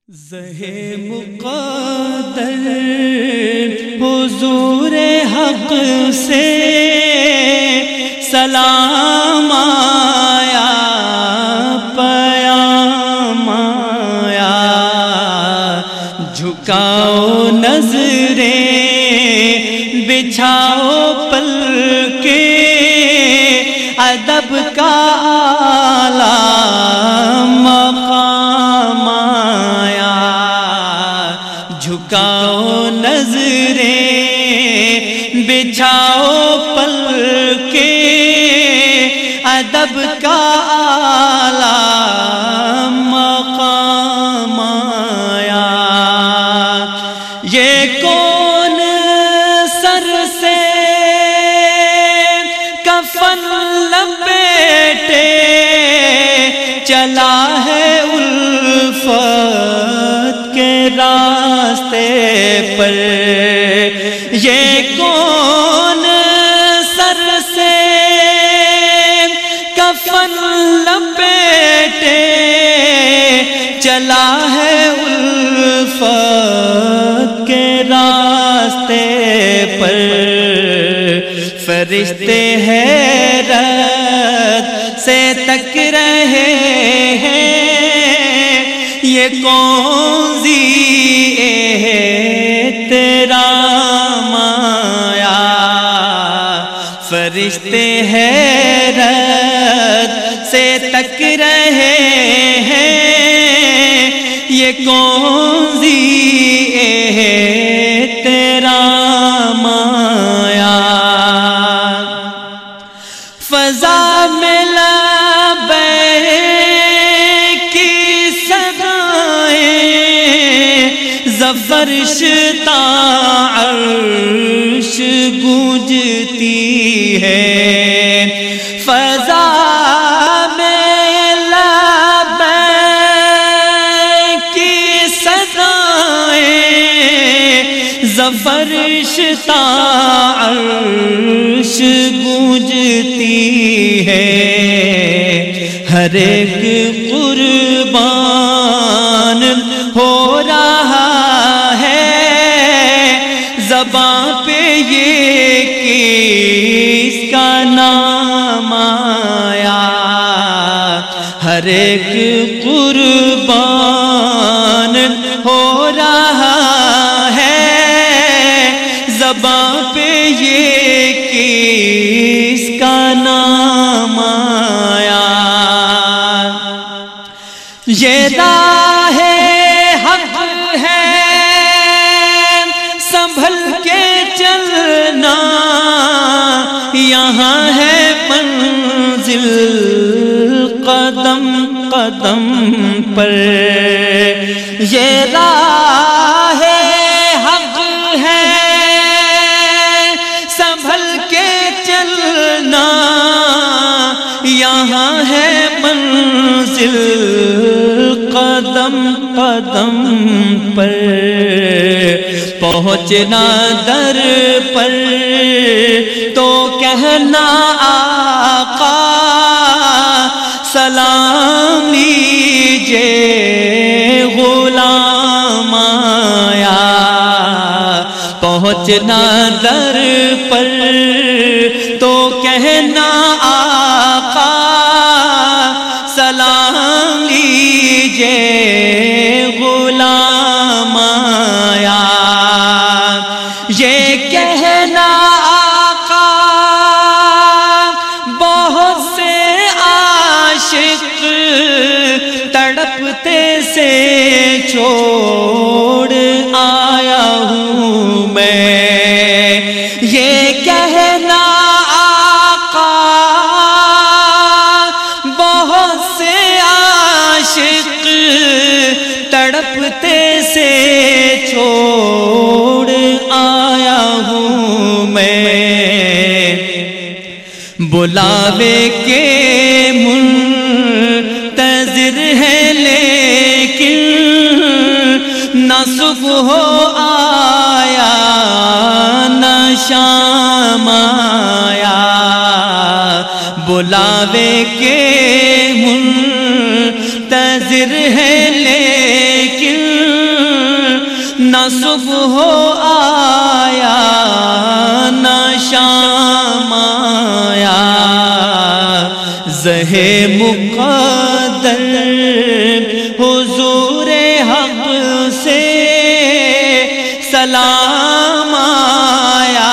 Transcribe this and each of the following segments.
زہے مقدر حضور حق سے سلام آیا، پیام آیا، جھکاؤ نظریں بچھاؤ پلکیں، ادب کا اعلیٰ مقام آیا، جھکاؤ نظریں بچھاؤ پلکیں، ادب کا اعلیٰ مقام آیا۔ یہ کون سر سے کفن لپیٹے چلا ہے الفت کے راستے پر، یہ کون سر سے کفن لپیٹے چلا ہے الفت کے راستے پر، فرشتے حیرت سے تک رہے ہیں، یہ کون ذی احترام آیا، فرشتے حیرت سے تک رہے ہیں، یہ کون ذی احترام آیا۔ فضا میں لبیک کی صدائیں زفرش تا عرش گونجتی ہے، فضا میں لبیک کی صدائیں زفرش تا عرش گونجتی ہے، ہر ایک قربان ہو رہا ہے، زباں پہ یہ کس کا نام آیا، ہر ایک قربان ہو رہا ہے، زباں پہ یہ کس کا نام آیا۔ یہ راہ حق ہے سنبھل کے چلنا، یہاں ہے منزل قدم قدم پر، یہ راہ حق ہے سنبھل کے چلنا، یہاں ہے منزل قدم قدم پر، پہنچنا در پر تو کہنا آقا سلام لیجے غلام آیا، پہنچنا در پر تو کہنا آقا سلام لیجے غلام آیا، یہ کہنا آقا بہت سے عاشق تڑپتے سے چھوڑ آیا ہوں میں، یہ کہنا آقا بہت سے عاشق تڑپتے سے چھوڑ آیا ہوں میں، بلاوے کے منتظر ہے لیکن نہ صبح آیا نہ شام آیا، بلاوے کے منتظر ہے لیکن نہ صبح آیا نہ شام آیا، زہے مقدر حضور حق سے سلام آیا،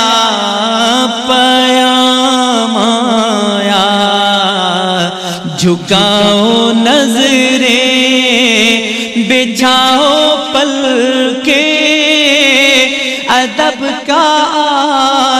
پیام آیا، جھکاؤ نظریں بچھاؤ پل کے ادب کا